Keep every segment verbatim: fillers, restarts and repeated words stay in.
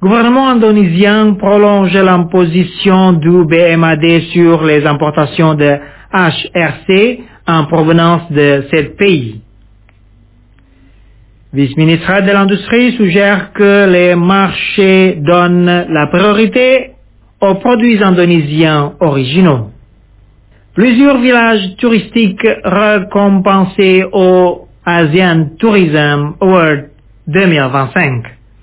gouvernement indonésien prolonge l'imposition du B M A D sur les importations de H R C en provenance de ce pays. Vice-ministre de l'Industrie suggère que les marchés donnent la priorité aux produits indonésiens originaux. Plusieurs villages touristiques récompensés au Asian Tourism Award deux mille vingt-cinq.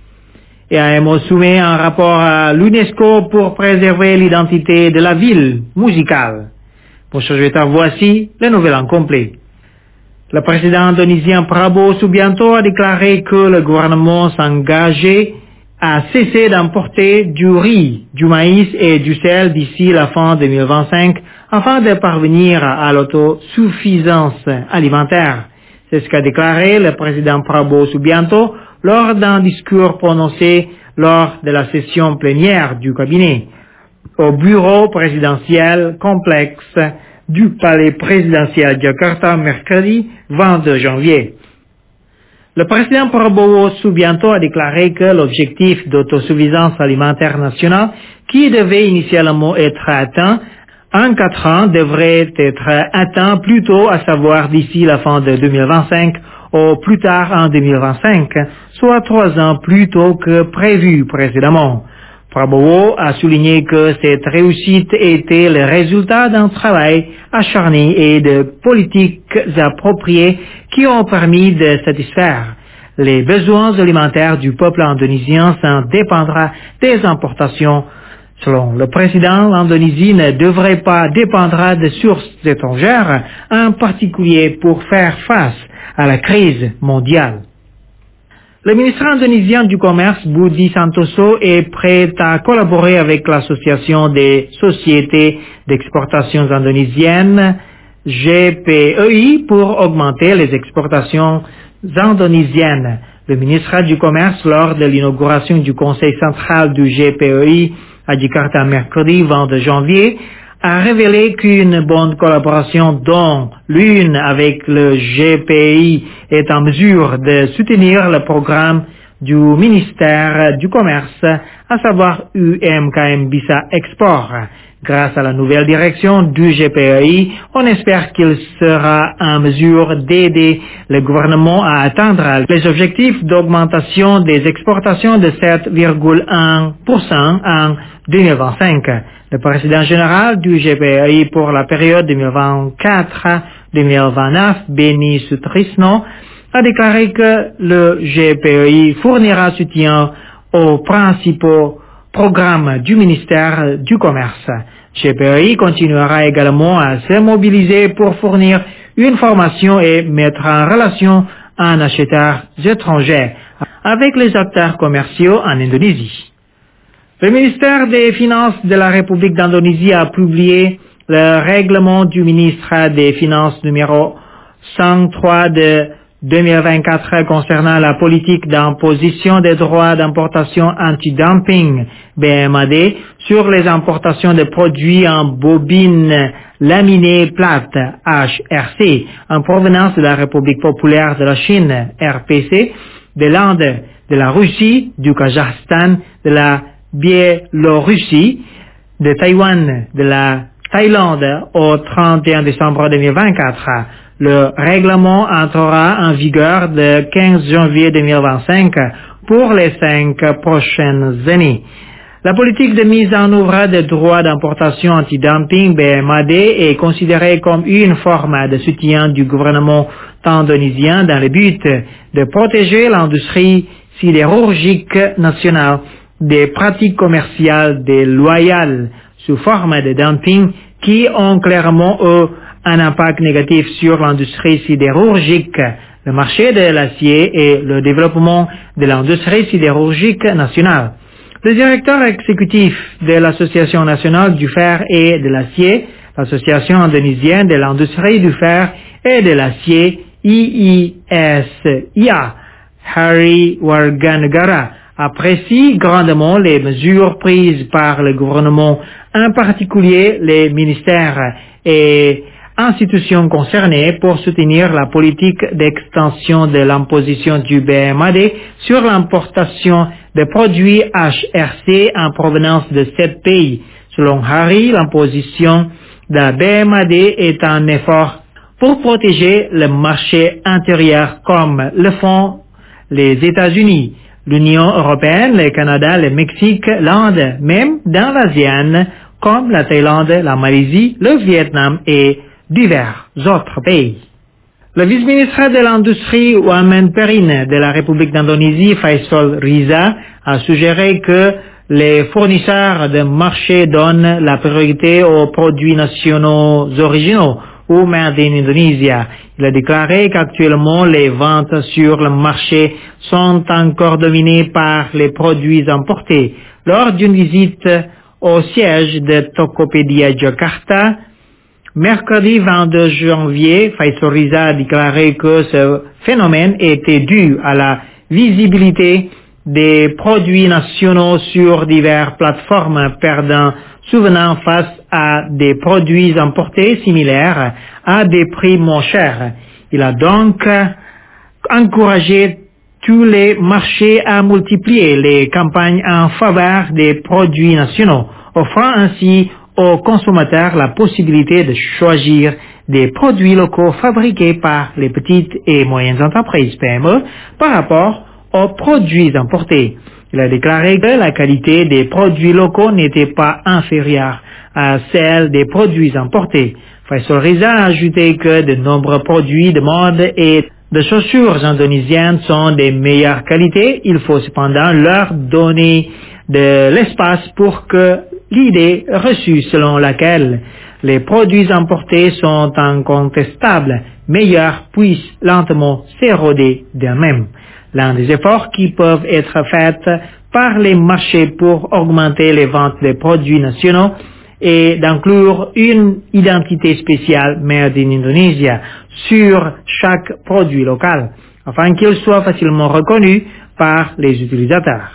Et A M O soumet un rapport à l'UNESCO pour préserver l'identité de la ville musicale. Pour ce jeter, voici les nouvelles en complet. Le président indonésien Prabowo Subianto a déclaré que le gouvernement s'engageait à cesser d'importer du riz, du maïs et du sel d'ici la fin deux mille vingt-cinq afin de parvenir à l'autosuffisance alimentaire. C'est ce qu'a déclaré le président Prabowo Subianto lors d'un discours prononcé lors de la session plénière du cabinet au bureau présidentiel complexe du palais présidentiel de Jakarta mercredi vingt-deux janvier. Le président Prabowo Subianto a déclaré que l'objectif d'autosuffisance alimentaire nationale, qui devait initialement être atteint en quatre ans, devrait être atteint plus tôt, à savoir d'ici la fin de deux mille vingt-cinq ou plus tard en deux mille vingt-cinq, soit trois ans plus tôt que prévu précédemment. Prabowo a souligné que cette réussite était le résultat d'un travail acharné et de politiques appropriées qui ont permis de satisfaire les besoins alimentaires du peuple indonésien sans dépendre des importations. Selon le président, l'Indonésie ne devrait pas dépendre de sources étrangères, en particulier pour faire face à la crise mondiale. Le ministre indonésien du Commerce, Budi Santoso, est prêt à collaborer avec l'Association des sociétés d'exportation indonésiennes, G P E I, pour augmenter les exportations indonésiennes. Le ministre du Commerce, lors de l'inauguration du Conseil central du G P E I à Jakarta mercredi vingt-deux janvier, a révélé qu'une bonne collaboration dont l'une avec le G P I est en mesure de soutenir le programme du ministère du Commerce, à savoir U M K M Bisa Export. Grâce à la nouvelle direction du G P E I, on espère qu'il sera en mesure d'aider le gouvernement à atteindre les objectifs d'augmentation des exportations de sept virgule un pour cent en deux mille vingt-cinq. Le président général du G P E I pour la période deux mille vingt-quatre à deux mille vingt-neuf, Beni Sutrisno, a déclaré que le G P E I fournira soutien aux principaux programmes du ministère du Commerce. G P E I continuera également à se mobiliser pour fournir une formation et mettre en relation un acheteur étranger avec les acteurs commerciaux en Indonésie. Le ministère des Finances de la République d'Indonésie a publié le règlement du ministre des Finances numéro cent trois de deux mille vingt-quatre concernant la politique d'imposition des droits d'importation anti-dumping B M A D sur les importations de produits en bobines laminées plates H R C en provenance de la République populaire de la Chine R P C, de l'Inde, de la Russie, du Kazakhstan, de la Biélorussie, de Taïwan, de la Thaïlande au trente et un décembre deux mille vingt-quatre. Le règlement entrera en vigueur le quinze janvier deux mille vingt-cinq pour les cinq prochaines années. La politique de mise en œuvre des droits d'importation anti-dumping B M A D est considérée comme une forme de soutien du gouvernement indonésien dans le but de protéger l'industrie sidérurgique nationale des pratiques commerciales déloyales sous forme de dumping qui ont clairement eu un impact négatif sur l'industrie sidérurgique, le marché de l'acier et le développement de l'industrie sidérurgique nationale. Le directeur exécutif de l'Association nationale du fer et de l'acier, l'Association indonésienne de l'industrie du fer et de l'acier, I I S I A, Hari Warganegara, apprécie grandement les mesures prises par le gouvernement, en particulier les ministères et institutions concernées pour soutenir la politique d'extension de l'imposition du B M A D sur l'importation de produits H R C en provenance de sept pays. Selon Harry, l'imposition de la B M A D est un effort pour protéger le marché intérieur comme le font les États-Unis, l'Union européenne, le Canada, le Mexique, l'Inde, même dans l'ASEAN, comme la Thaïlande, la Malaisie, le Vietnam et divers autres pays. Le vice-ministre de l'Industrie Wamen Perin de la République d'Indonésie, Faisal Riza, a suggéré que les fournisseurs de marché donnent la priorité aux produits nationaux originaux ou made in Indonesia. Il a déclaré qu'actuellement les ventes sur le marché sont encore dominées par les produits importés. Lors d'une visite au siège de Tokopedia Jakarta, mercredi vingt-deux janvier, Faisal Riza a déclaré que ce phénomène était dû à la visibilité des produits nationaux sur diverses plateformes, perdant souvent face à des produits importés similaires à des prix moins chers. Il a donc encouragé tous les marchés à multiplier les campagnes en faveur des produits nationaux, offrant ainsi aux consommateurs la possibilité de choisir des produits locaux fabriqués par les petites et moyennes entreprises P M E par rapport aux produits importés. Il a déclaré que la qualité des produits locaux n'était pas inférieure à celle des produits importés. Faisal Riza a ajouté que de nombreux produits de mode et de chaussures indonésiennes sont de meilleure qualité. Il faut cependant leur donner de l'espace pour que l'idée reçue selon laquelle les produits importés sont incontestables, meilleurs, puisse lentement s'éroder d'eux-mêmes. L'un des efforts qui peuvent être faits par les marchés pour augmenter les ventes des produits nationaux est d'inclure une identité spéciale Made in Indonesia sur chaque produit local, afin qu'il soit facilement reconnu par les utilisateurs.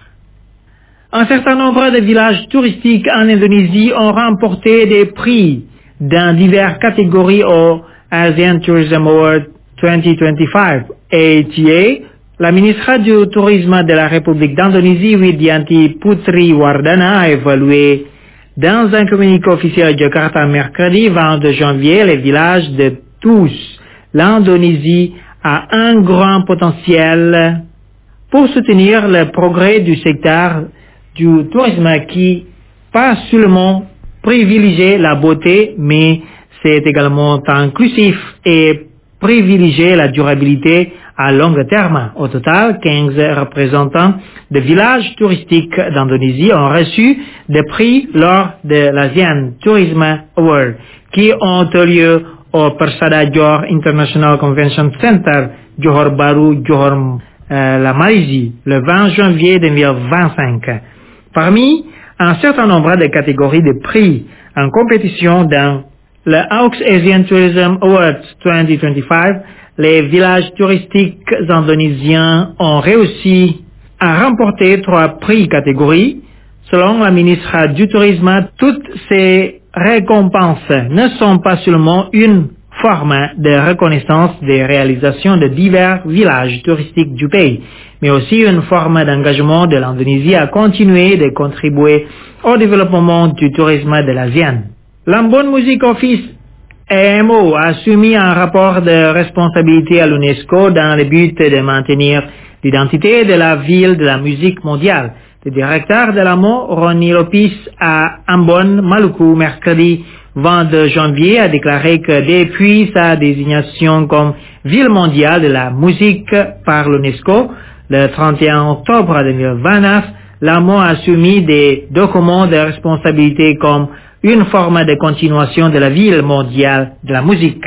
Un certain nombre de villages touristiques en Indonésie ont remporté des prix dans diverses catégories au ASEAN Tourism Award vingt vingt-cinq. A T A, la ministre du Tourisme de la République d'Indonésie, Widianti Putri Wardana, a évalué dans un communiqué officiel à Jakarta mercredi vingt-deux janvier les villages de tous. L'Indonésie a un grand potentiel pour soutenir le progrès du secteur du tourisme qui pas seulement privilégie la beauté, mais c'est également inclusif et privilégier la durabilité à long terme. Au total, quinze représentants de villages touristiques d'Indonésie ont reçu des prix lors de l'ASEAN Tourism Award qui ont eu lieu au Persada Johor International Convention Center, Johor Bahru, Johor, euh, la Malaisie, le vingt janvier deux mille vingt-cinq. Parmi un certain nombre de catégories de prix en compétition dans le Hawks Asian Tourism Awards vingt vingt-cinq, les villages touristiques indonésiens ont réussi à remporter trois prix catégories. Selon la ministre du Tourisme, toutes ces récompenses ne sont pas seulement une forme de reconnaissance des réalisations de divers villages touristiques du pays, mais aussi une forme d'engagement de l'Indonésie à continuer de contribuer au développement du tourisme de l'ASEAN. Lambon Music Office A M O a soumis un rapport de responsabilité à l'UNESCO dans le but de maintenir l'identité de la ville de la musique mondiale. Le directeur de l'A M O, Ronnie Lopis, à Ambon, Maluku, mercredi vingt-deux janvier, a déclaré que depuis sa désignation comme ville mondiale de la musique par l'UNESCO, le trente et un octobre deux mille vingt-neuf, l'A M O a soumis des documents de responsabilité comme une forme de continuation de la ville mondiale de la musique.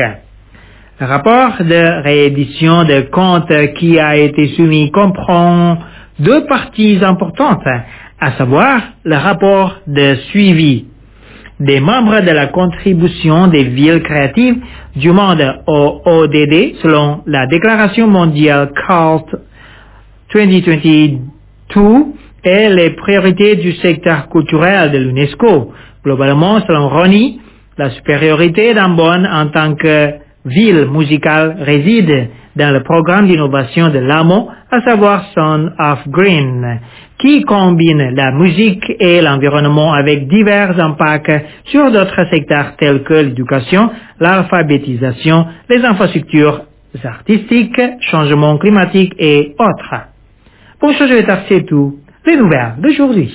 Le rapport de réédition de comptes qui a été soumis comprend deux parties importantes, à savoir le rapport de suivi des membres de la contribution des villes créatives du monde au O D D selon la Déclaration mondiale CALT vingt vingt-deux et les priorités du secteur culturel de l'UNESCO. Globalement, selon Ronnie, la supériorité d'Ambon en tant que ville musicale réside dans le programme d'innovation de l'A M O, à savoir Son of Green, qui combine la musique et l'environnement avec divers impacts sur d'autres secteurs tels que l'éducation, l'alphabétisation, les infrastructures artistiques, changement climatique et autres. Pour ce jeu, c'est tout. Les nouvelles d'aujourd'hui.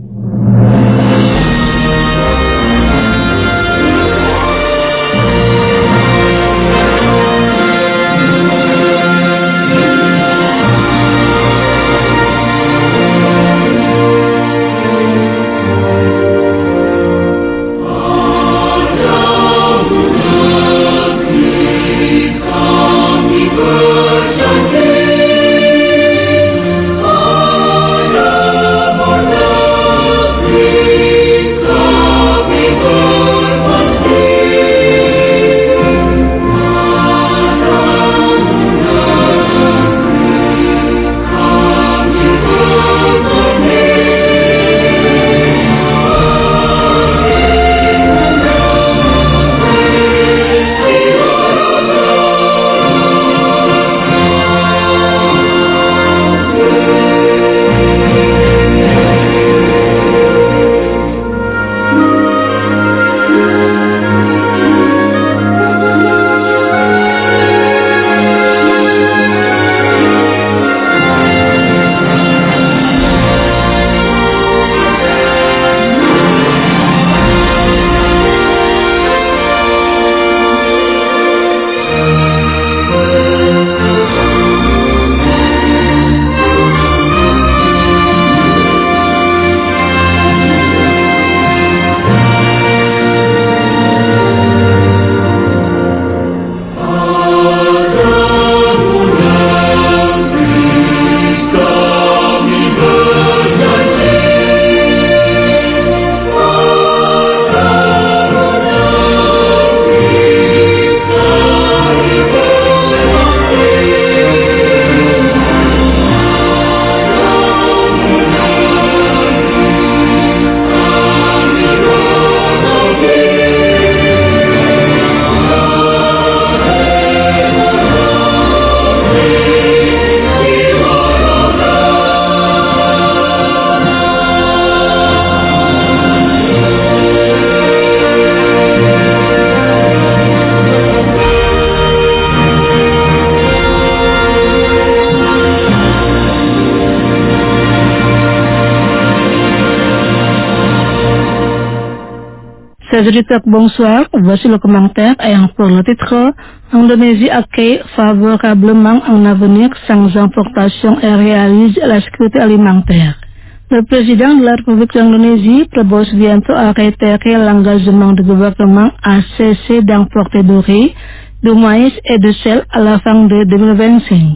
Chers auditeurs, bonsoir. Voici le commentaire ayant pour le titre Indonésie accueille favorablement un avenir sans importation et réalise la sécurité alimentaire. Le président de la République d'Indonésie, Prabowo Subianto, a réitéré l'engagement du gouvernement à cesser d'importer de riz, de maïs et de sel à la fin de deux mille vingt-cinq.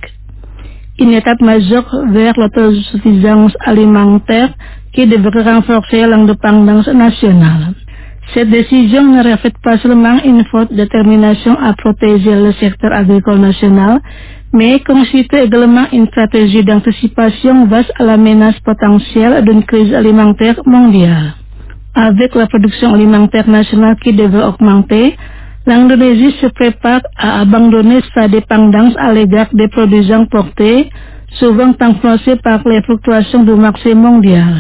Une étape majeure vers l'autosuffisance alimentaire qui devrait renforcer l'indépendance nationale. Cette décision ne reflète pas seulement une forte détermination à protéger le secteur agricole national, mais constitue également une stratégie d'anticipation face à la menace potentielle d'une crise alimentaire mondiale. Avec la production alimentaire nationale qui devrait augmenter, l'Indonésie se prépare à abandonner sa dépendance à l'égard des produits importés, souvent influencés par les fluctuations du marché mondial.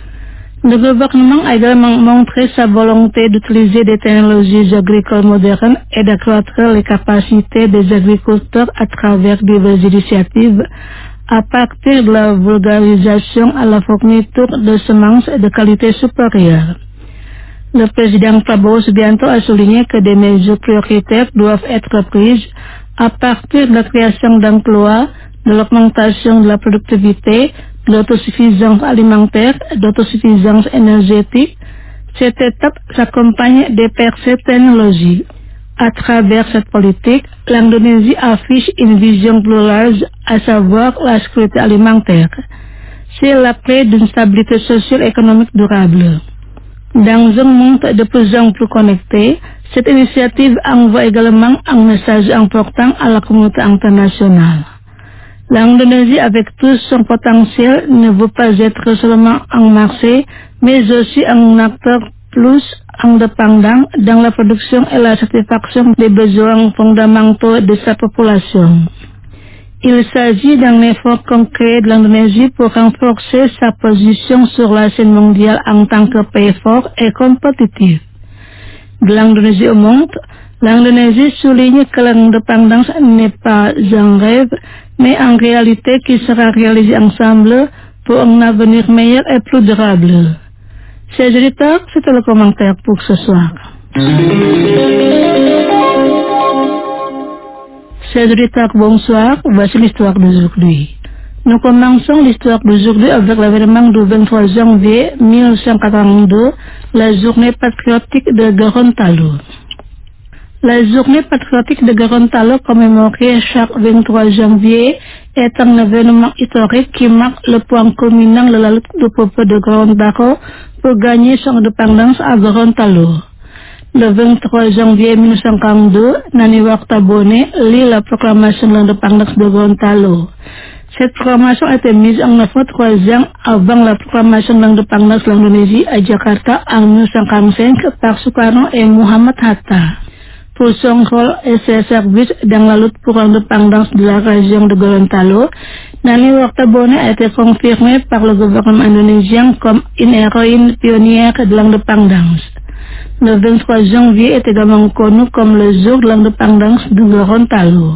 Le gouvernement a également montré sa volonté d'utiliser des technologies agricoles modernes et d'accroître les capacités des agriculteurs à travers diverses initiatives à partir de la vulgarisation à la fourniture de semences de qualité supérieure. Le président Prabowo Subianto a souligné que des mesures prioritaires doivent être prises à partir de la création d'emplois, de l'augmentation de la productivité, de l'autosuffisance alimentaire, d'autosuffisance énergétique. Cette étape s'accompagne des percées technologiques. À travers cette politique, l'Indonésie affiche une vision plus large, à savoir la sécurité alimentaire. C'est la clé d'une stabilité sociale et économique durable. Dans un monde de plus en plus connecté, cette initiative envoie également un message important à la communauté internationale. L'Indonésie, avec tout son potentiel, ne veut pas être seulement un marché, mais aussi un acteur plus indépendant dans la production et la satisfaction des besoins fondamentaux de sa population. Il s'agit d'un effort concret de l'Indonésie pour renforcer sa position sur la scène mondiale en tant que pays fort et compétitif. De l'Indonésie au monde, l'Indonésie souligne que l'indépendance n'est pas un rêve, mais en réalité qui sera réalisée ensemble pour un avenir meilleur et plus durable. Chers auditeurs, c'était le commentaire pour ce soir. Chers auditeurs, bonsoir, voici l'histoire d'aujourd'hui. Nous commençons l'histoire d'aujourd'hui avec l'événement du vingt-trois janvier mille neuf cent quatre-vingt-deux, la journée patriotique de Gorontalo. La journée patriotique de Gorontalo commémorée chaque vingt-trois janvier est un événement historique qui marque le point culminant de la lutte du peuple de Gorontalo pour gagner son indépendance à Gorontalo. Le vingt-trois janvier mille neuf cent quarante-deux, Nani Wartabone lit la proclamation de l'indépendance de Gorontalo. Cette proclamation a été mise en œuvre trois ans avant la proclamation de l'indépendance de l'Indonésie à Jakarta en mille neuf cent quarante-cinq par Sukarno et Muhammad Hatta. Pour son rôle et ses services dans la lutte pour l'indépendance de la région de Gorontalo, Nani Wartabone a été confirmée par le gouvernement indonésien comme une héroïne pionnière de l'indépendance. Le vingt-trois janvier est également connu comme le jour de l'indépendance de Gorontalo.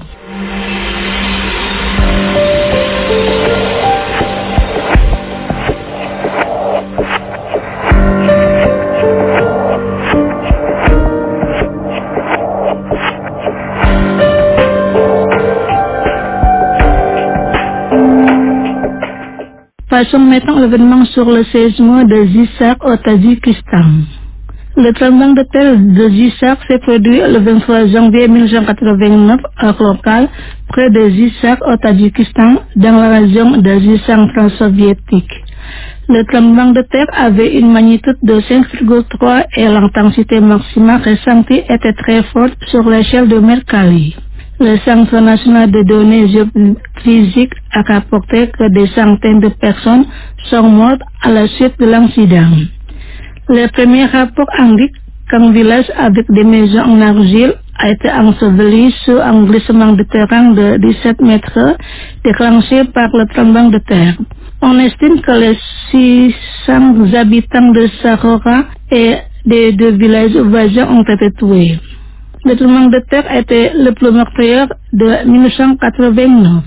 Passons maintenant l'événement sur le séisme de Zizak au Tadjikistan. Le tremblement de terre de Zizak s'est produit le vingt-trois janvier mille neuf cent quatre-vingt-neuf heure locale près de Zizak au Tadjikistan dans la région de Zizak transsoviétique. Le tremblement de terre avait une magnitude de cinq virgule trois et l'intensité maximale ressentie était très forte sur l'échelle de Mercalli. Le Centre national de données géophysiques a rapporté que des centaines de personnes sont mortes à la suite de l'incident. Le premier rapport indique qu'un village avec des maisons en argile a été enseveli sous un glissement de terrain de dix-sept mètres déclenché par le tremblement de terre. On estime que les six cents habitants de Sarora et des deux villages voisins ont été tués. Le tremblement de terre était le plus meurtrier de mille neuf cent quatre-vingt-neuf.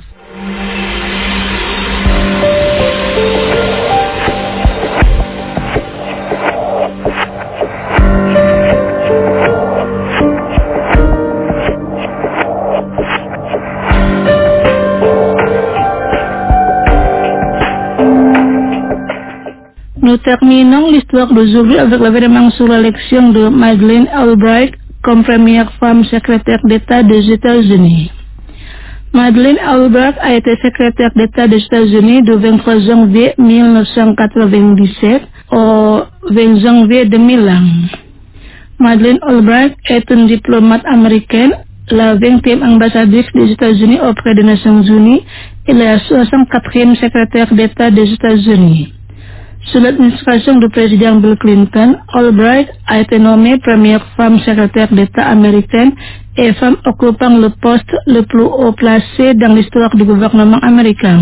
Nous terminons l'histoire d'aujourd'hui avec l'événement sur l'élection de Madeleine Albright comme première femme secrétaire d'État des États-Unis. Madeleine Albright a été secrétaire d'État des États-Unis du vingt-trois janvier mille neuf cent quatre-vingt-dix-sept au vingt janvier deux mille un. Madeleine Albright est une diplomate américaine, la vingtième ambassadrice des États-Unis auprès des Nations Unies et la soixante-quatrième secrétaire d'État des États-Unis. Sous l'administration du président Bill Clinton, Albright a été nommée première femme secrétaire d'État américaine et femme occupant le poste le plus haut placé dans l'histoire du gouvernement américain.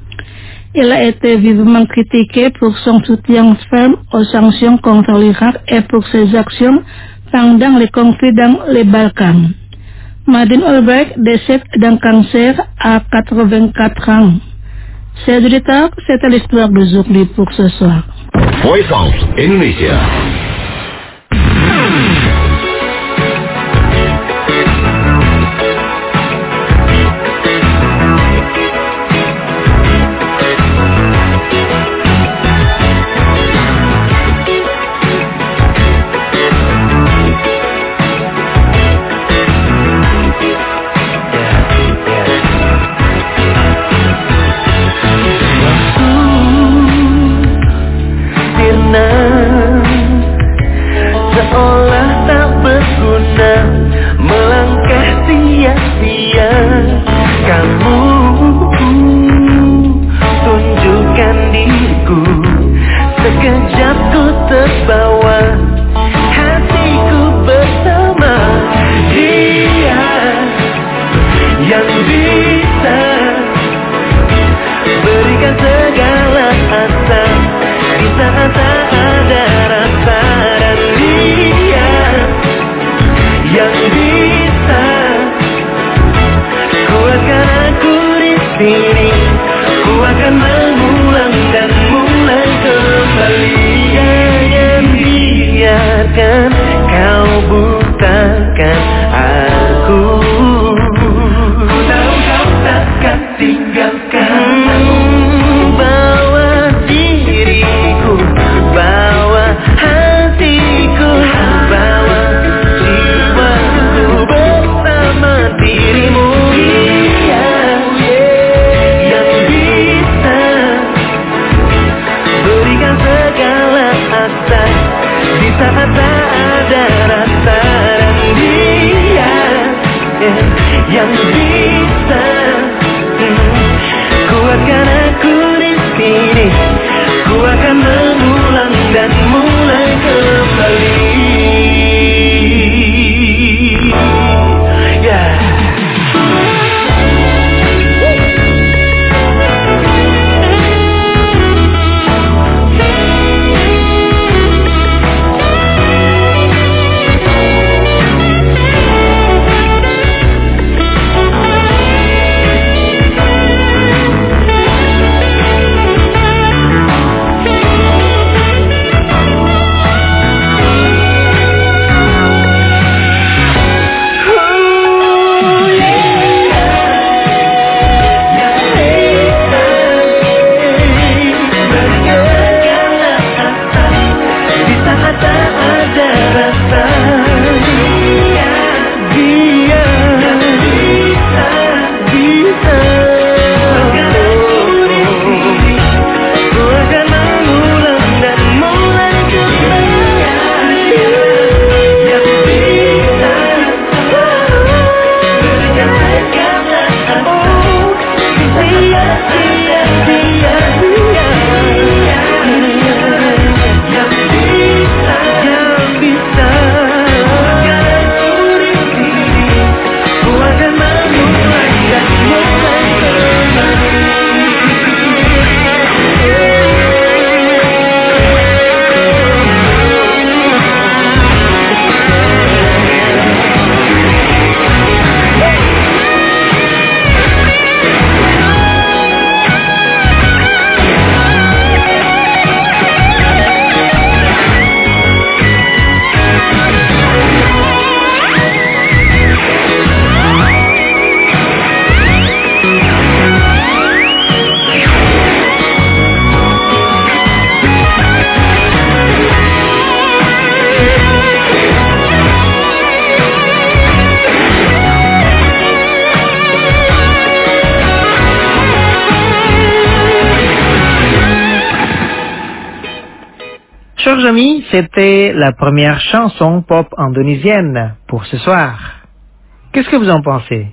Elle a été vivement critiquée pour son soutien ferme aux sanctions contre l'Irak et pour ses actions pendant les conflits dans les Balkans. Madeleine Albright décède d'un cancer à quatre-vingt-quatre ans. Chers auditeurs, c'était l'histoire d'aujourd'hui pour ce soir. Voice of Indonesia. Sekejap ku terbawa hati tinggalkan aku. Ku tahu kau takkan tinggalkan aku. Bawa diriku, bawa hatiku, bawa jiwaku bersama dirimu. Dia yang bisa berikan segala asa di saat tak ada rasa. Dan dia yang bisa kuatkan aku di sini. Ku akan mengulang dan mulai kembali. Yeah. Chers amis, c'était la première chanson pop indonésienne pour ce soir. Qu'est-ce que vous en pensez?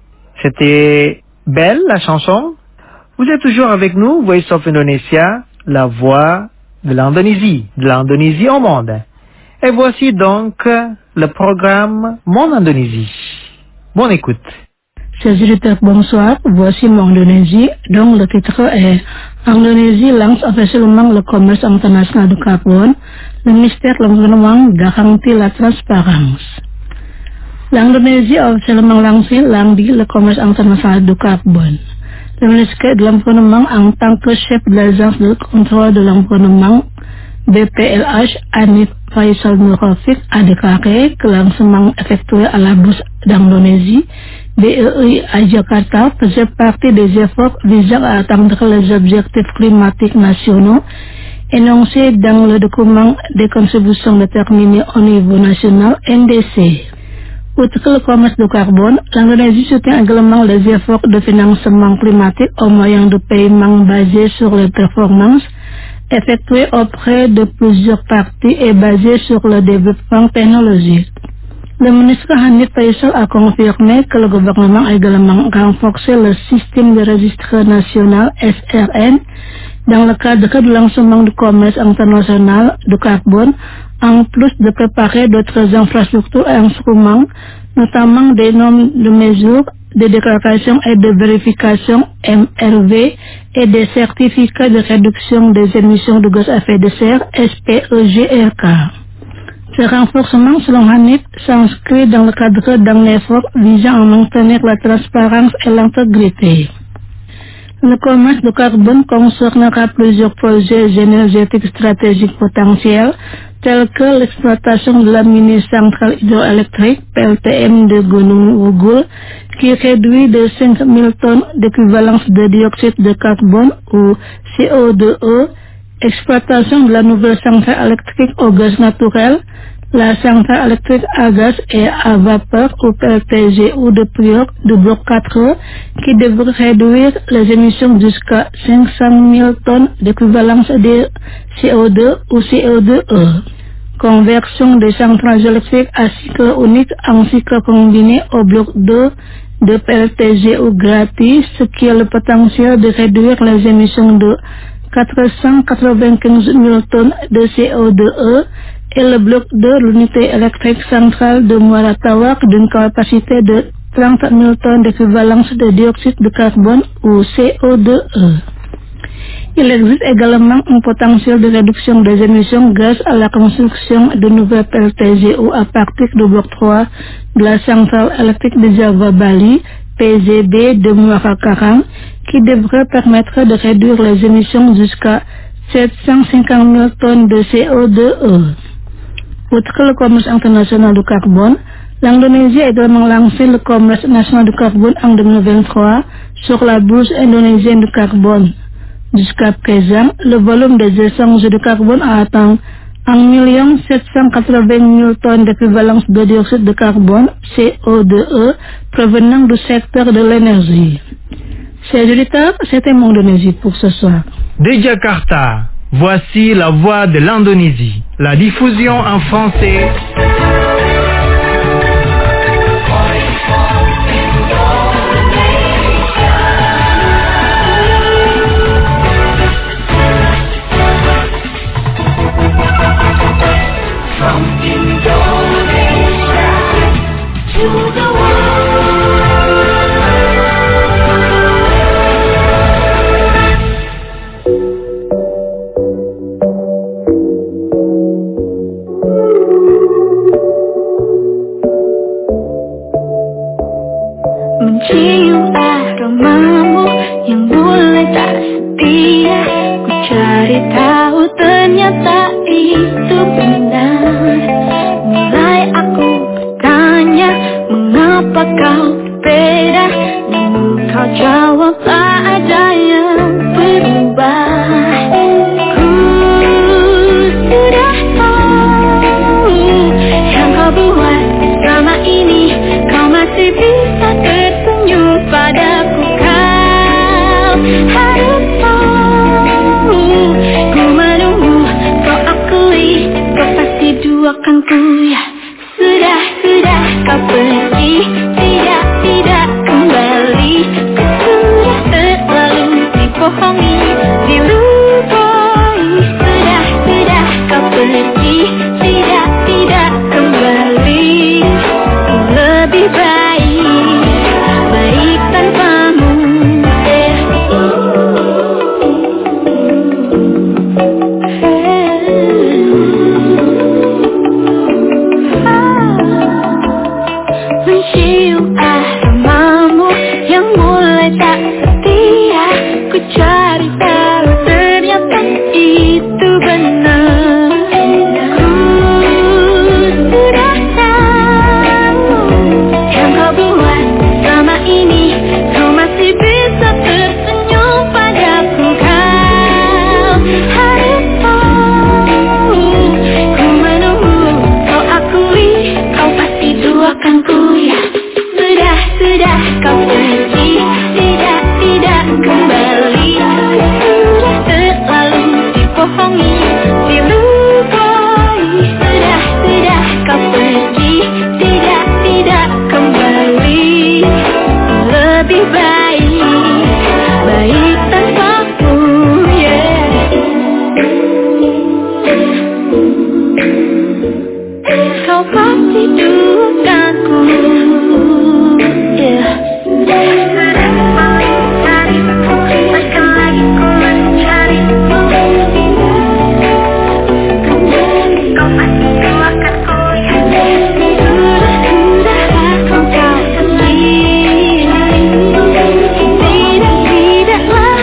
C'était belle la chanson? Vous êtes toujours avec nous, Voice of Indonesia, la voix de l'Indonésie, de l'Indonésie au monde. Et voici donc le programme Mon Indonésie. Bonne écoute. Chers auditeurs, bonsoir. Voici Mon Indonésie, dont le titre est Indonésie lance officiellement le commerce international du carbone, le ministère de l'Environnement garantit la transparence. L'Indonésie a officiellement lancé lundi le commerce international du carbone. Le ministère de l'Environnement, en tant que chef de l'agence de contrôle de l'environnement B P L H, Hanif Faisal Nurrafiq, a déclaré que le lancement effectué à la bourse d'Indonésie B E I à Jakarta faisait partie des efforts visant à atteindre les objectifs climatiques nationaux énoncés dans le document des contributions déterminées au niveau national N D C. Outre le commerce du carbone, l'Indonésie soutient également les efforts de financement climatique au moyen de paiements basés sur les performances effectués auprès de plusieurs parties et basés sur le développement technologique. Le ministre Hanif Faisal a confirmé que le gouvernement a également renforcé le système de registre national S R N dans le cadre du lancement du commerce international du carbone, en plus de préparer d'autres infrastructures et instruments, notamment des normes de mesure, des déclarations et de vérification M R V et des certificats de réduction des émissions de gaz à effet de serre S P E G R K. Ce renforcement, selon Hanif, s'inscrit dans le cadre d'un effort visant à maintenir la transparence et l'intégrité. Le commerce de carbone concernera plusieurs projets énergétiques stratégiques potentiels tels que l'exploitation de la mini-centrale hydroélectrique P L T M de Gunung Wugul qui réduit de cinq mille tonnes d'équivalence de dioxyde de carbone ou C O deux E, exploitation de la nouvelle centrale électrique au gaz naturel, la centrale électrique à gaz et à vapeur ou P L T G ou de Priok de bloc quatre E qui devrait réduire les émissions jusqu'à cinq cent mille tonnes d'équivalence de C O deux ou C O deux E. Conversion des centrales électriques à cycle unique en cycle combiné au bloc deux de P L T G ou gratis, ce qui a le potentiel de réduire les émissions de quatre cent quatre-vingt-quinze mille tonnes de C O deux E, et le bloc deux, l'unité électrique centrale de Muaratawak d'une capacité de trente mille tonnes d'équivalence de dioxyde de carbone ou C O deux E. Il existe également un potentiel de réduction des émissions grâce à la construction de nouvelles P L T G ou à partir du bloc trois de la centrale électrique de Java Bali, P G B de Muarakarang, qui devrait permettre de réduire les émissions jusqu'à sept cent cinquante mille tonnes de C O deux E. Outre le commerce international du carbone, l'Indonésie a également lancé le commerce national du carbone en deux mille vingt-trois sur la bourse indonésienne du carbone. Jusqu'à présent, le volume des échanges de carbone a atteint un million sept cent quatre-vingt mille tonnes d'équivalence de dioxyde de carbone, C O deux E, provenant du secteur de l'énergie. Chers auditeurs, c'était mon Indonésie pour ce soir. De Jakarta, voici la voix de l'Indonésie. La diffusion en français. Mencium aromamu yang mulai tak setia, ku cari tahu ternyata itu benar. Mulai aku bertanya mengapa kau berbeda, namun kau jawab tak ada yang berubah. Ku sudah tahu yang kau buat selama ini, kau masih bisa tersenyum padaku. Kau harus tahu, ku menunggu, kau akui, kau pasti duakan ku ya. Sudah, sudah kau pergi, tidak, tidak kembali. Sudah terlalu dibohongi, dilupai. Sudah, sudah kau pergi, tidak, tidak kembali. Lebih baik, baik tanpamu. Mencium aromamu yang mulai tak setia, ku cari tahu ternyata itu benar. Ku sudah tahu yang kau buat selama ini, kau masih bisa tersenyum padaku. Kau harus tahu, ku menunggu, kau akui, kau pasti duakan ku ya. Sudah, sudah kau pergi, tidak, tidak kembali. Sudah terlalu dibohongi, dilupai. Sudah, sudah kau pergi, tidak, tidak kembali. Lebih baik, baik tanpamu, yeah. Kau pasti dugaku, yeah. Sudah mencarimu, takkan lagi ku mencarimu. Kau pasti duakan ku ya. Sudah, sudah kau pergi, tidak, tidak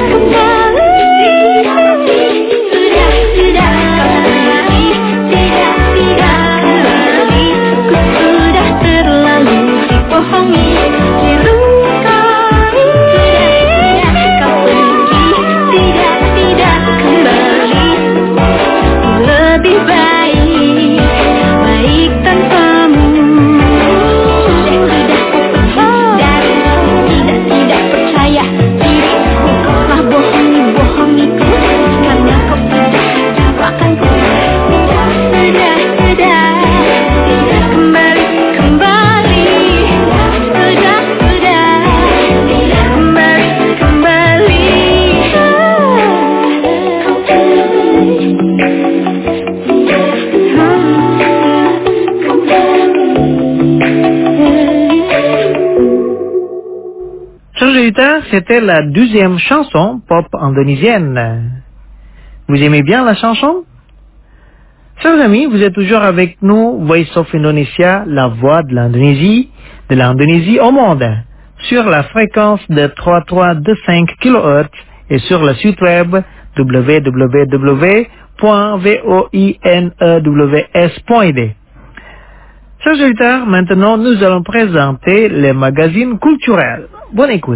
c'était la douzième chanson pop indonésienne. Vous aimez bien la chanson? Chers amis, vous êtes toujours avec nous, Voice of Indonesia, la voix de l'Indonésie, de l'Indonésie au monde, sur la fréquence de trois mille trois cent vingt-cinq kilohertz et sur le site web w w w point voinews point d. Chers auditeurs, maintenant nous allons présenter les magazines culturels. Bonne écoute.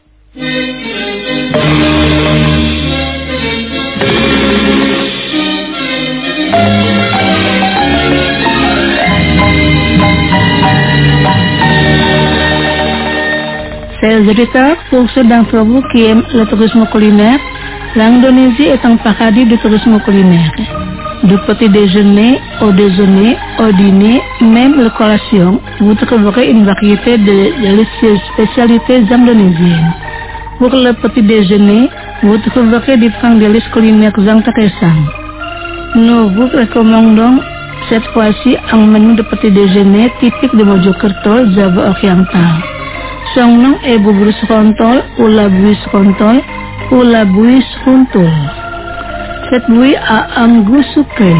Chers auditeurs, pour ceux d'entre vous qui aiment le tourisme culinaire, l'Indonésie est un paradis de tourisme culinaire. Du petit déjeuner au déjeuner, au dîner, même la collation, vous trouverez une variété de délicieuses spécialités indonésiennes. Pour le petit déjeuner, vous trouverez différents délices culinaires intéressants. Nous vous recommandons cette fois-ci un menu de petit déjeuner typique de Mojokerto, Java oriental. Son nom est bubur serontol ou la bouillie serontol ou la bouillie seruntul. Cette bouillie a un goût sucré.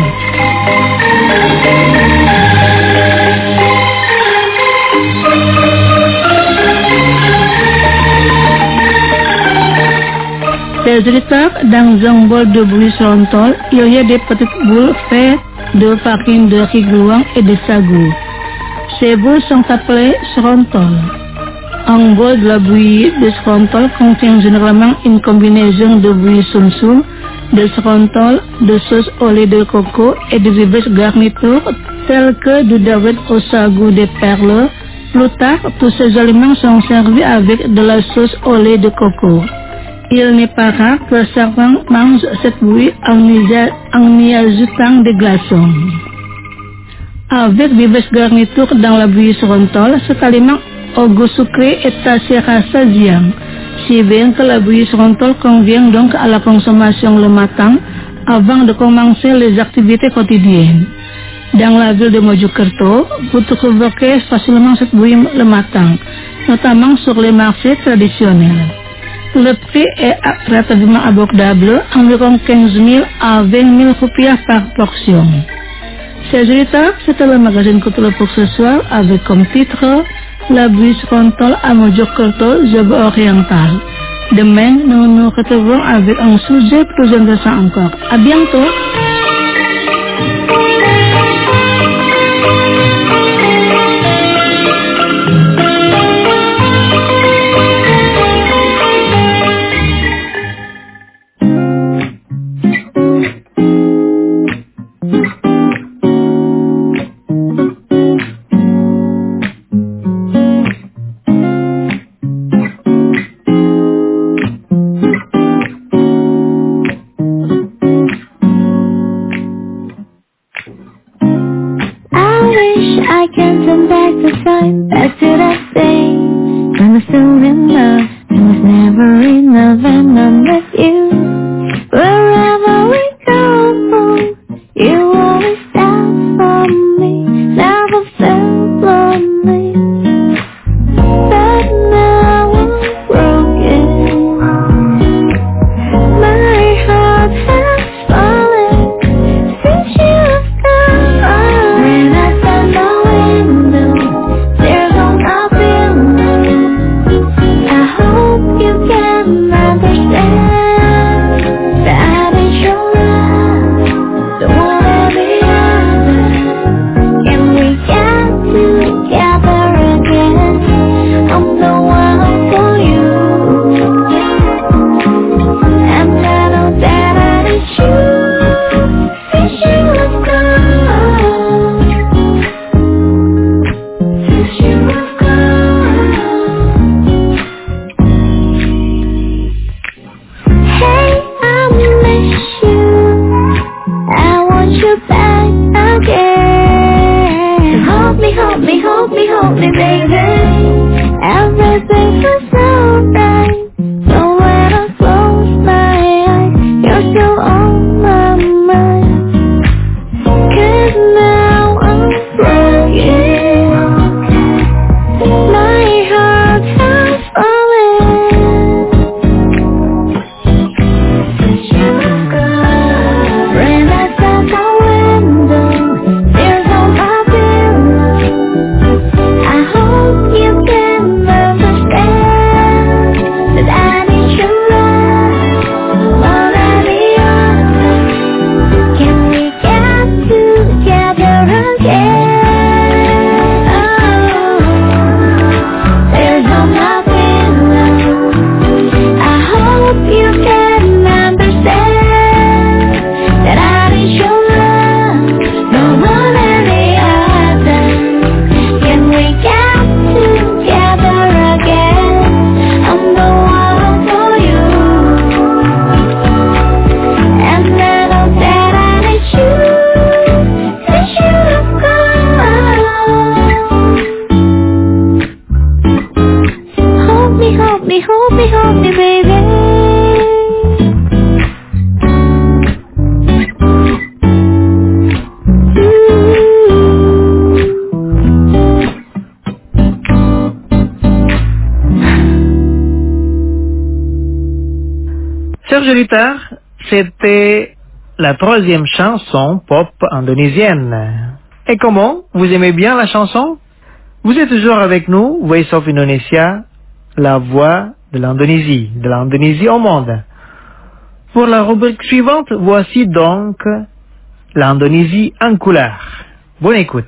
Chers auditeurs, dans un bol de bouillie serontol, il y a des petites boules faites de farine de riz gluant et de sago. Ces boules sont appelées serontol. Un bol de la bouillie de serontol contient généralement une combinaison de bouillie sum-sum, de serontol, de sauce au lait de coco et de diverses garnitures telles que du dawet au sago de perles. Plus tard, tous ces aliments sont servis avec de la sauce au lait de coco. Il n'est pas rare que le servant mange cette bouillie en y ajoutant des glaçons. Avec diverses garnitures dans la bouillie serontol, cet aliment au goût sucré est assez rassasiant, si bien que la bouillie serontol convient donc à la consommation le matin avant de commencer les activités quotidiennes. Dans la ville de Mojokerto, vous trouverez facilement cette bouillie le matin, notamment sur les marchés traditionnels. Le prix est relativement abordable, environ quinze mille à vingt mille rupiah par portion. Chers auditeurs, c'était le magazine culturel pour ce soir avec comme titre La bouillie serontol à Mojokerto, Java oriental. Demain, nous nous retrouvons avec un sujet plus intéressant encore. À bientôt. Back to that day when we're still in love, and was never enough, and I'm with you. Wherever we go, you always stand for me. Never felt lonely, but now I'm broken. My heart has fallen since you've gone. When I stand the window, there's no nothing. I hope you can understand that it's your love, the one or the other, and we get together again. I'm the one for you, and I know that I need you since you have gone, since you have gone. Hey, I miss you, I want you back again. So hold me, hold me, hold me, hold me, baby. Everything feels alright. So when I close my eyes, you're still on my mind. 'Cause now I'm broken. My heart has fallen Chers auditeurs, c'était la troisième chanson pop indonésienne. Et comment? Vous aimez bien la chanson? Vous êtes toujours avec nous, Voice of Indonesia, la voix de l'Indonésie, de l'Indonésie au monde. Pour la rubrique suivante, voici donc l'Indonésie en couleur. Bonne écoute.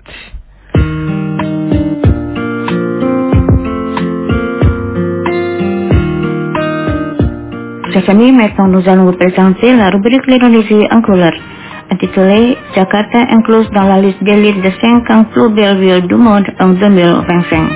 Chers amis, maintenant nous allons vous présenter la rubrique l'Indonésie en couleur, intitulée Jakarta incluse dans la liste d'élite des cinquante plus belles villes du monde en deux mille vingt-cinq.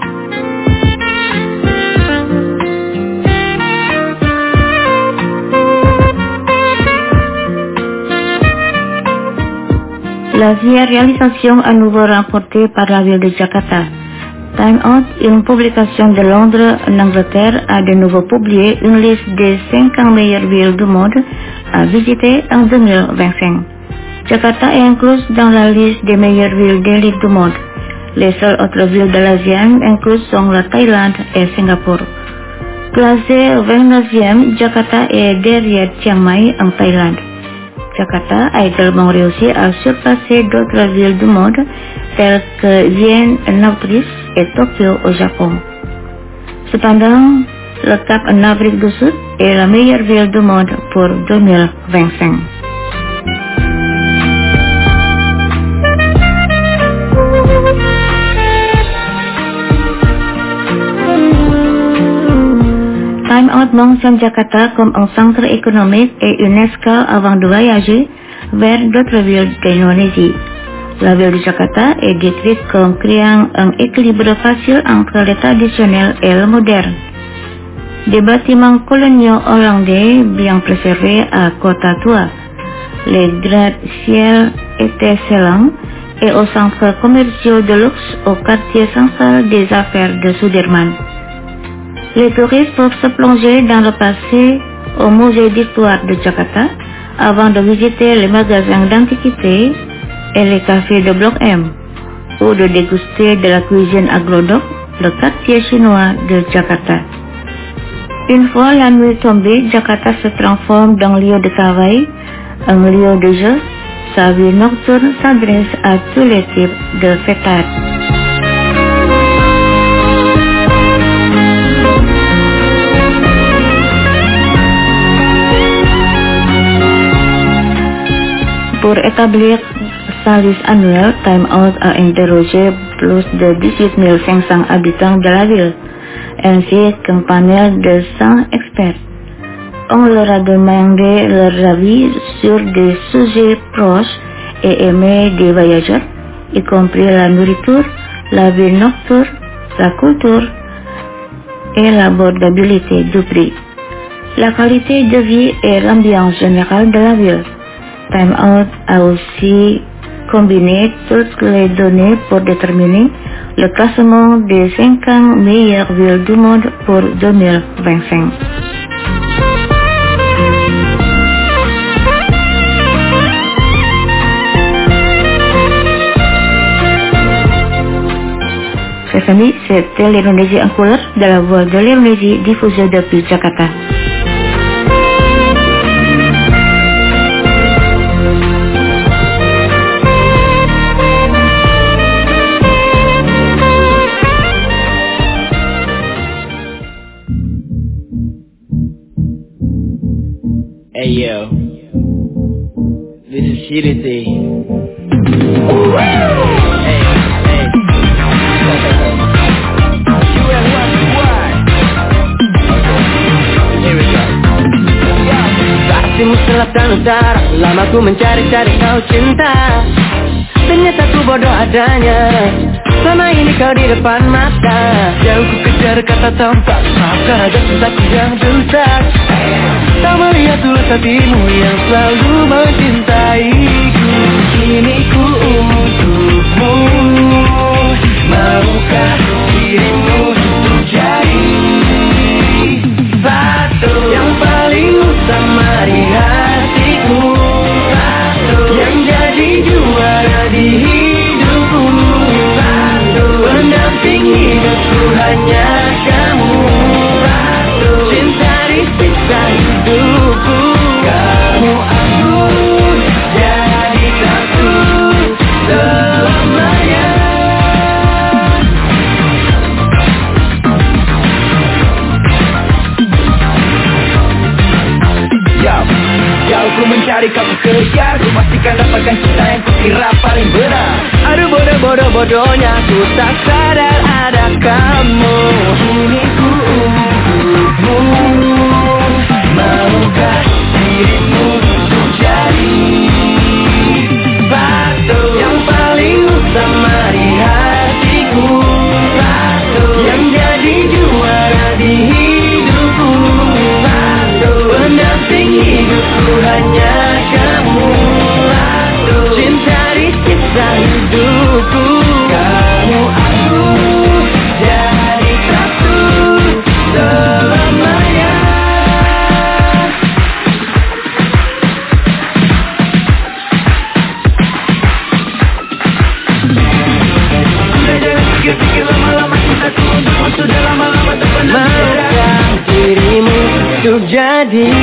La vieille réalisation à nouveau remportée par la ville de Jakarta. Time Out, une publication de Londres, en Angleterre, a de nouveau publié une liste des cinquante meilleures villes du monde à visiter en deux mille vingt-cinq. Jakarta est incluse dans la liste des meilleures villes d'élite du monde. Les seules autres villes de l'ASEAN incluses sont la Thaïlande et Singapour. Classée vingt-neuvième, Jakarta est derrière Chiang Mai en Thaïlande. Jakarta a également réussi à surpasser d'autres villes du monde telles que Vienne en Autriche et Tokyo au Japon. Cependant, le Cap en Afrique du Sud est la meilleure ville du monde pour deux mille vingt-cinq. Time Out mentionne Jakarta comme un centre économique et une escale avant de voyager vers d'autres villes d'Indonésie. La ville de Jakarta est décrite comme créant un équilibre facile entre le traditionnel et le moderne. Des bâtiments coloniaux hollandais bien préservés à Kota Tua, les gratte-ciels étincelants et aux centres commerciaux de luxe au quartier central des affaires de Sudirman. Les touristes peuvent se plonger dans le passé au musée d'histoire de Jakarta avant de visiter les magasins d'antiquités et les cafés de Bloc M, ou de déguster de la cuisine à Glodok, le quartier chinois de Jakarta. Une fois la nuit tombée, Jakarta se transforme d'un lieu de travail, un lieu de jeu. Sa vie nocturne s'adresse à tous les types de fêtards. Pour établir sa liste annuelle, Time Out a interrogé plus de dix-huit mille cinq cents habitants de la ville, ainsi qu'un panel de cent experts. On leur a demandé leur avis sur des sujets proches et aimés des voyageurs, y compris la nourriture, la vie nocturne, la culture et l'abordabilité du prix, la qualité de vie et l'ambiance générale de la ville. Time Out a aussi combiné toutes les données pour déterminer le classement des cinquante meilleures villes du monde pour deux mille vingt-cinq. Chers amis, c'était l'Indonésie en couleur de la voix de l'Indonésie diffusée depuis Jakarta. Hey yo, this is Shirite. Hey, hey. You and what you want? Okay, here we go. Kasihmu selatan utara, lama ku mencari-cari kau cinta. Ternyata ku bodoh adanya, selama ini kau di depan mata. Jauh ku kejar kata tampak, maafkan aja cintaku yang rusak. Tak melihat tulus hatimu yang selalu mencintaiku. Kini ku untukmu, maukah dirimu untuk jadi satu yang paling utama di hatiku, satu yang jadi juara di hidupku, satu pendamping hidupku hanya kamu, satu cinta di sisa hidupku. bodohnya ku tak sadar ada kamu. Ini ku untukmu, maukah dirimu untuk jadi batu yang paling utama di hatiku, batu yang jadi juara di hidupku, batu pendamping hidupku hanya kamu, batu cinta di sisa hidupku. Kamu aku jadi satu selamanya. Pikir-pikir lama-lama cintaku untukmu sudah lama-lama terpendam. Maukah dirimu untuk jadi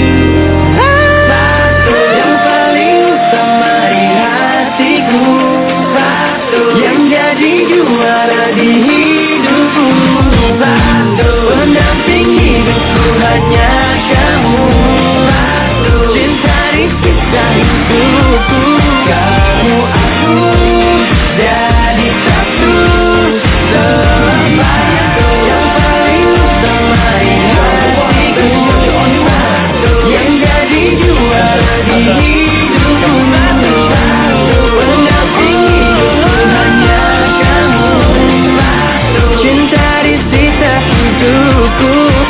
batu yang paling utama di hatiku, batu yang jadi juara di hidupku, batu pendamping hidupku hanya kamu, batu cinta di sisa hidupku. Kamu aku jadi satu selamanya, yang paling utama di hatiku, batu yang jadi juara di hidupku, batu pendamping hidupku hanya kamu, batu cinta di sisa hidupku.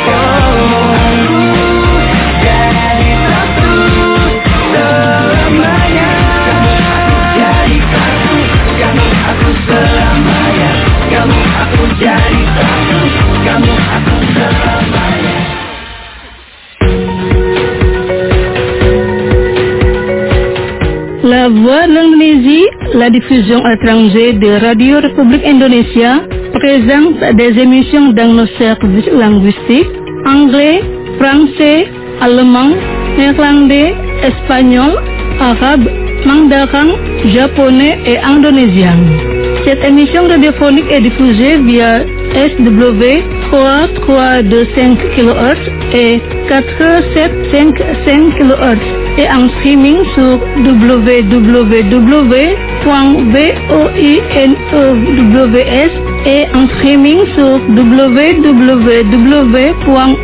Jadi satu selamanya, jadi satu, kamu aku selamanya, kamu aku jadi satu, kamu aku selamanya. La Voix de l'Indonésie, la diffusion à l'étranger de Radio République Indonésia, présente des émissions dans nos services linguistiques anglais, français, allemand, néerlandais, espagnol, arabe, mandarin, japonais et indonésien. Cette émission radiophonique est diffusée via S W trois trois deux cinq kilohertz et quatre sept cinq cinq kilohertz et en streaming sur w w w point voinews et en streaming sur w w w point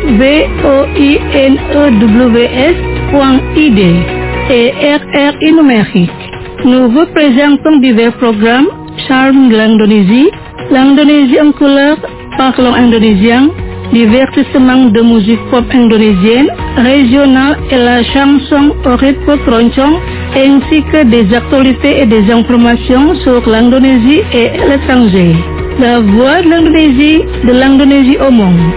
voinews point I D et R R I numérique. Nous vous présentons divers programmes: Charme de l'Indonésie, l'Indonésie en couleur, parlons indonésien, divertissement de musique pop indonésienne, régionale et la chanson au rythme keroncong, ainsi que des actualités et des informations sur l'Indonésie et l'étranger. La Voix de l'Indonésie, de l'Indonésie au monde.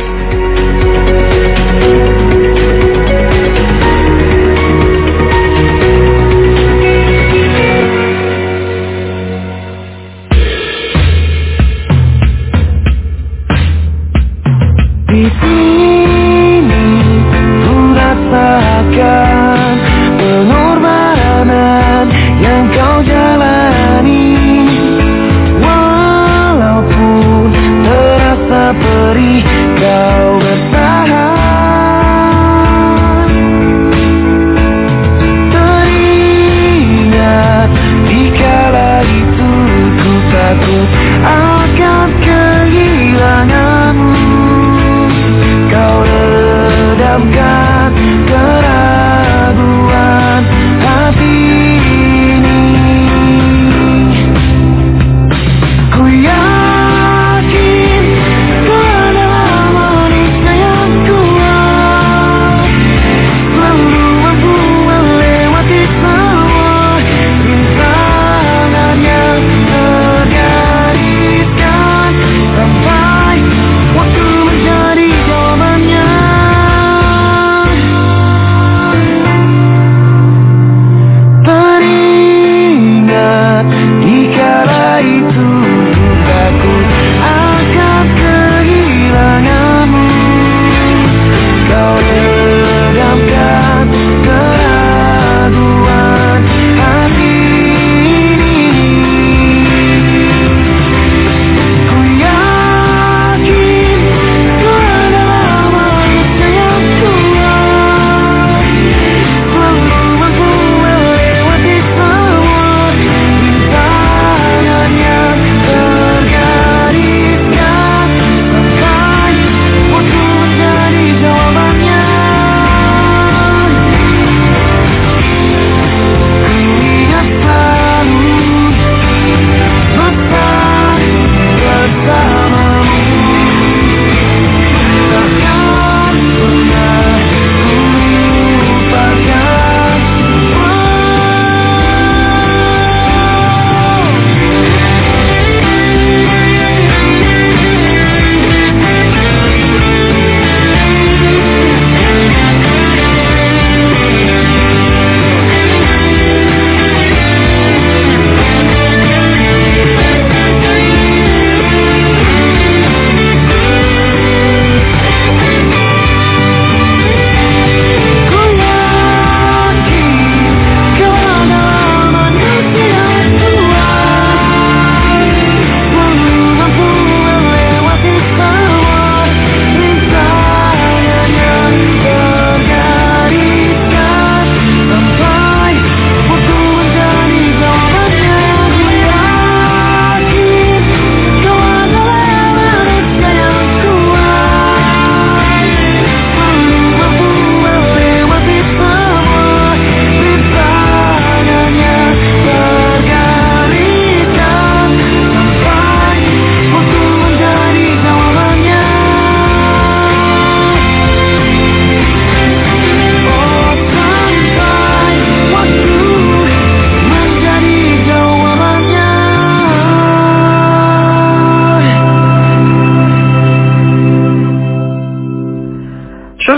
Di sini ku rasakan pengorbanan yang kau jalani, walaupun terasa perih kau bertahan. Teringat di kala itu ku takut akan kehilanganmu. Kau redamkan keraguan hati ini. Ku yakin kau adalah wanita yang kuat, selalu mampu melewati semua rintangan yang tergariskan sampai waktu menjadi jawabannya. Teringat di kala itu ku takut akan kehilanganmu. Kau redamkan keraguan hati ini. Ku yakin kau adalah wanita yang kuat, selalu mampu melewati semua rintangan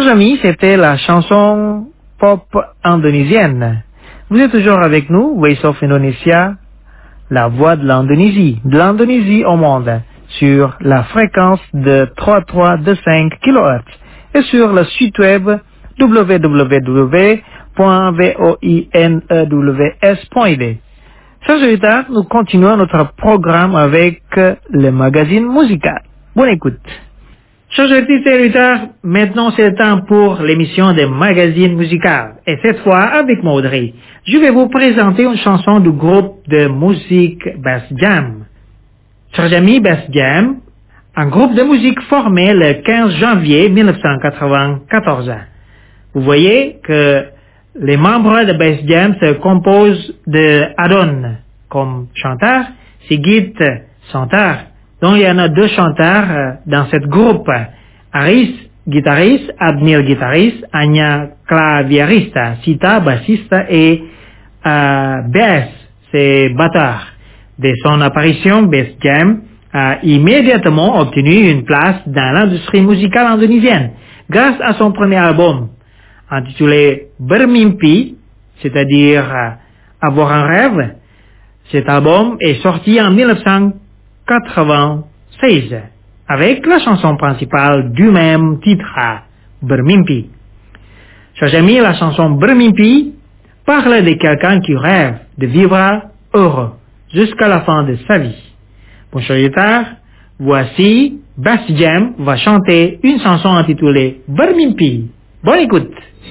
Chers amis, c'était la chanson pop indonésienne. Vous êtes toujours avec nous, Voice of Indonesia, la voix de l'Indonésie, de l'Indonésie au monde, sur la fréquence de trois virgule trois deux cinq kilohertz et sur le site web w w w point voinews point i d. Chers auditeurs, nous continuons notre programme avec le magazine musical. Bonne écoute. Chers auditeurs, maintenant c'est le temps pour l'émission des magazines musicaux. Et cette fois, avec Maudry, je vais vous présenter une chanson du groupe de musique Bass Jam. Chers amis, Bass Jam, un groupe de musique formé le quinze janvier mille neuf cent quatre-vingt-quatorze. Vous voyez que les membres de Bass Jam se composent de Adon comme chanteur, Sigit chanteur. Donc il y en a deux chanteurs dans ce groupe, Aris guitariste, Abnil guitariste, Anya claviériste, Sita bassiste et euh, Bess c'est batteur. De son apparition, Bass Jam a immédiatement obtenu une place dans l'industrie musicale indonésienne grâce à son premier album intitulé Bermimpi, c'est-à-dire euh, avoir un rêve. Cet album est sorti en mille neuf cent quatre-vingt-seize avec la chanson principale du même titre, Bermimpi. Chers amis, la chanson Bermimpi parle de quelqu'un qui rêve de vivre heureux jusqu'à la fin de sa vie. Bon, chers auditeurs, voici Bass Jam va chanter une chanson intitulée Bermimpi. Bonne écoute.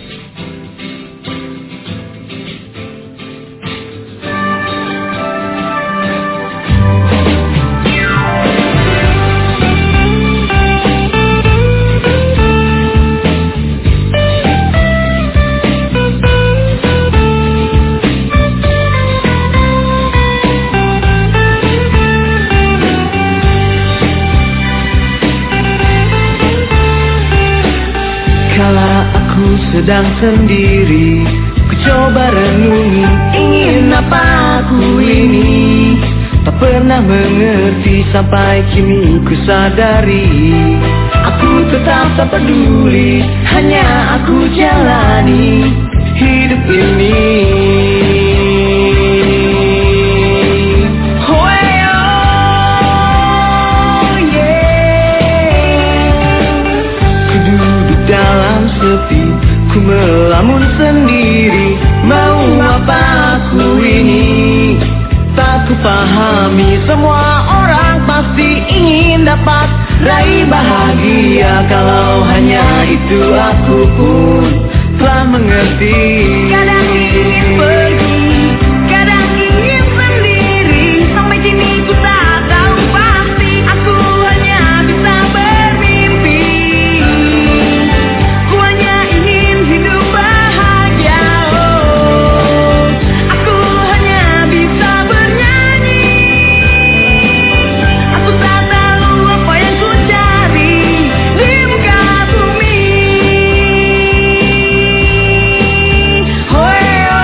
Sedang sendiri, ku coba renungi, ingin apa aku ini. Tak pernah mengerti sampai kini ku sadari, aku tetap tak peduli, hanya aku jalani hidup ini. Oh, yeah. Ku duduk dalam sepi, ku melamun sendiri, mau apa aku ini? Tak ku pahami, semua orang pasti ingin dapat raih bahagia. Kalau hanya itu aku pun telah mengerti. Kadang ingin pergi, kadang ingin sendiri, sampai kini ku tak tahu pasti, aku hanya bisa bermimpi. Ku hanya ingin hidup bahagia, oh. Aku hanya bisa bernyanyi. Aku tak tahu apa yang ku cari di muka bumi. Oh, oh,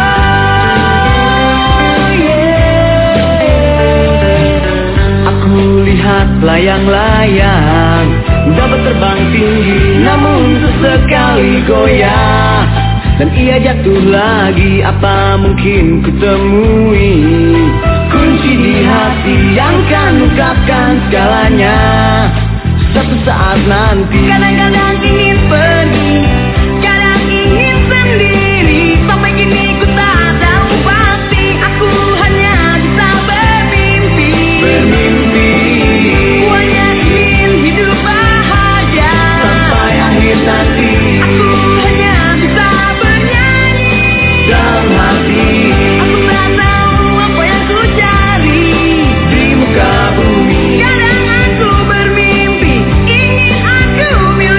yeah. Aku lihat layang-layang dapat terbang tinggi, namun sesekali goyah dan ia jatuh lagi. Apa mungkin ku temui kunci di hati yang kan ungkapkan segalanya satu saat nanti. Kadang-kadang ingin pergi, kadang ingin sendiri, sampai kini ku tak tahu pasti, aku hanya bisa bermimpi. Bermimpi. Ku hanya ingin hidup bahagia sampai akhir nanti. Aku hanya bisa bernyanyi dalam hati. Aku tak tahu apa yang ku cari di muka bumi. Kadang aku bermimpi, ingin aku miliki.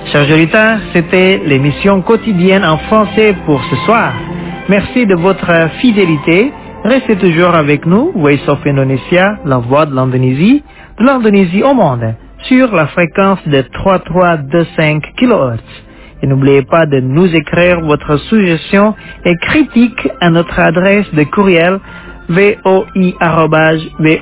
Chers auditeurs, c'était l'émission quotidienne en français pour ce soir. Merci de votre fidélité. Restez toujours avec nous, Voice of Indonesia, la voix de l'Indonésie, de l'Indonésie au monde, sur la fréquence de trois mille trois cent vingt-cinq kilohertz. Et n'oubliez pas de nous écrire votre suggestion et critique à notre adresse de courriel voi arobase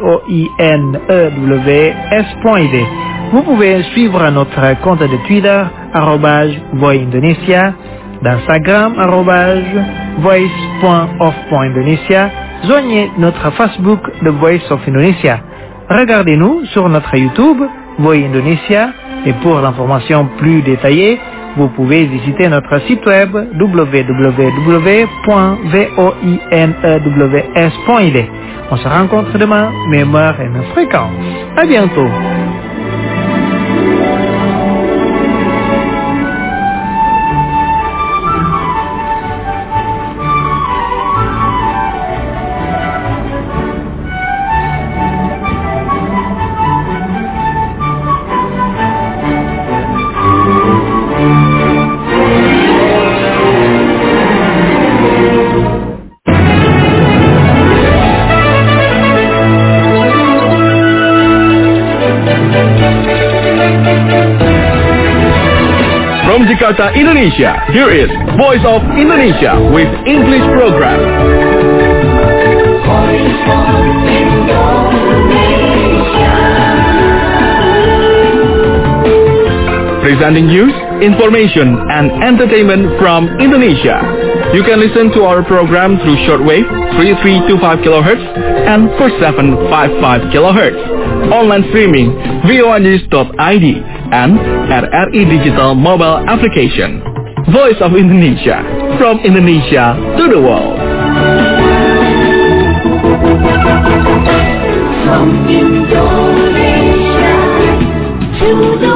voinews point i d. Vous pouvez suivre notre compte de Twitter arobase voindonesia, d'Instagram arobase voice.of.indonesia. Joignez notre Facebook The Voice of Indonesia. Regardez-nous sur notre YouTube Voix Indonesia et pour l'information plus détaillée, vous pouvez visiter notre site web w w w point voinews point i d. On se rencontre demain, même heure et même fréquence. À bientôt. From Jakarta, Indonesia, here is Voice of Indonesia with English program. Voice of Indonesia. Presenting news, information, and entertainment from Indonesia. You can listen to our program through shortwave three three two five kilohertz and four seven five five kilohertz. Online streaming voinews dot i d and R R I Digital mobile application. Voice of Indonesia, from Indonesia to the world. From Indonesia to the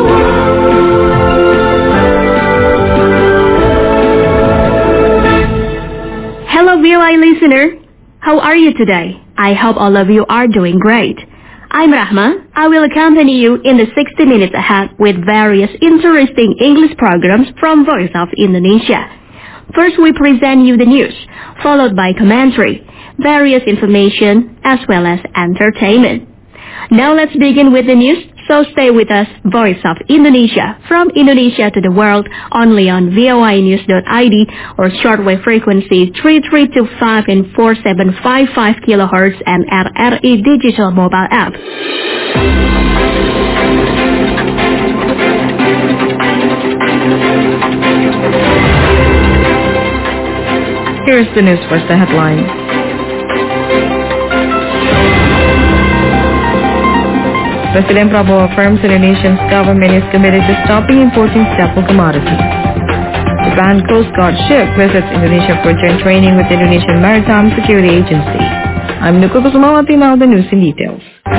world. Hello V O I listener, how are you today? I hope all of you are doing great. I'm Rahma. I will accompany you in the sixty minutes ahead with various interesting English programs from Voice of Indonesia. First, we present you the news, followed by commentary, various information, as well as entertainment. Now let's begin with the news, so stay with us, Voice of Indonesia, from Indonesia to the world, only on voinews dot i d or shortwave frequency three three two five and four seven five five kilohertz and R R I Digital mobile app. Here's the news first, the headline. President Prabowo affirms Indonesia's government is committed to stopping importing staple commodities. Japan Coast Guard ship visits Indonesia for joint training with the Indonesian Maritime Security Agency. I'm Nuko Kusumawati, now the news in details.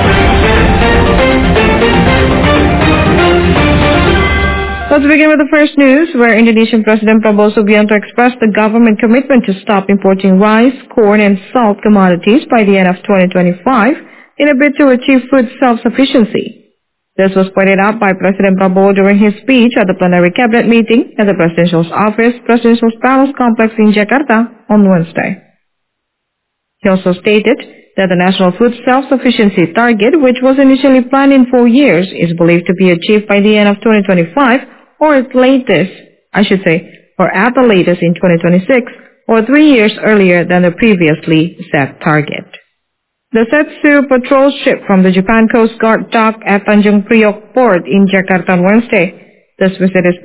Let's begin with the first news, where Indonesian President Prabowo Subianto expressed the government commitment to stop importing rice, corn, and salt commodities by the end of twenty twenty-five in a bid to achieve food self-sufficiency. This was pointed out by President Prabowo during his speech at the plenary cabinet meeting at the Presidential Office, Presidential Palace Complex in Jakarta on Wednesday. He also stated that the national food self-sufficiency target, which was initially planned in four years, is believed to be achieved by the end of twenty twenty-five, or at latest, I should say, or at the latest in twenty twenty-six, or three years earlier than the previously set target. The Setsu patrol ship from the Japan Coast Guard docked at Tanjung Priok Port in Jakarta on Wednesday. This visit is